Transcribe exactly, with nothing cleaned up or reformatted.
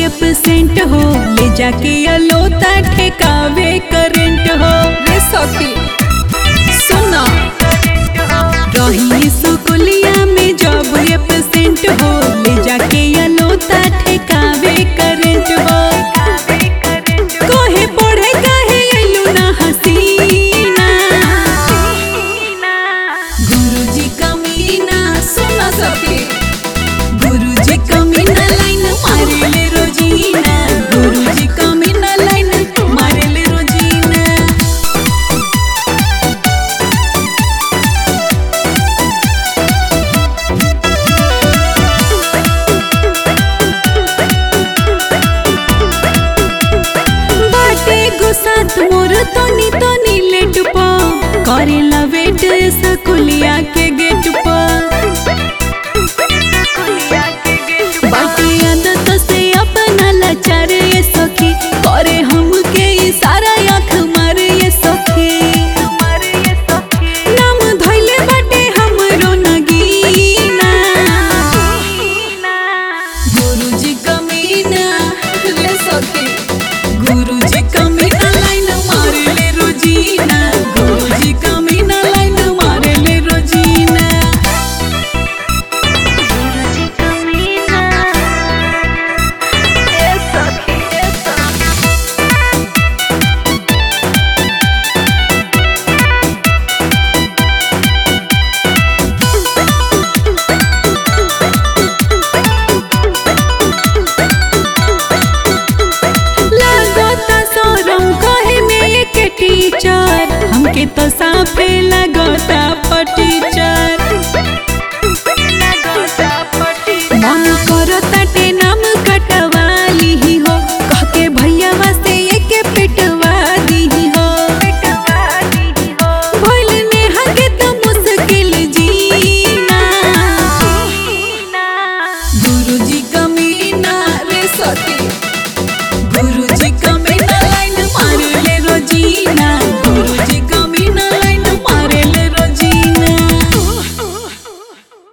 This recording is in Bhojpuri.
एब्सेंट हो ले जाके अलोता ठेकावे करेंट हो रे सखी सुना रही स्कूलिया में जब एब्सेंट हो ले जाके अलोता ठेकावे करेंट हो कोहे पढ़े काहे आइलू ना हसीना गुरुजी कमीना सुना सखी गुरुजी कमीना लाइन मारेले रोजीना गुरुजी कमीना लाइन मारेले रोजीना बाटे गुसात मोर तनी तनी लेट पा करेला वेट स्कूलिया के गेट पर बाटे आदत से अपना लाचार ये सखी करे हमके इशारा आँख मारे ये सखी नाम धइले बाटे हमरो नगीना गुरुजी कमीना ले सखी गुरुजी कमीना लाइन मारेले रोजीना गुरुजी कमीना लाइन मारेले रोजीना टीचर हमके तो साफे लगता टीचर मन करता टे नाम कटवाली ही हो कह के भैया वास्ते एक पिटवा दी हो भइल नेहा के तो मुश्किल जीना गुरुजी का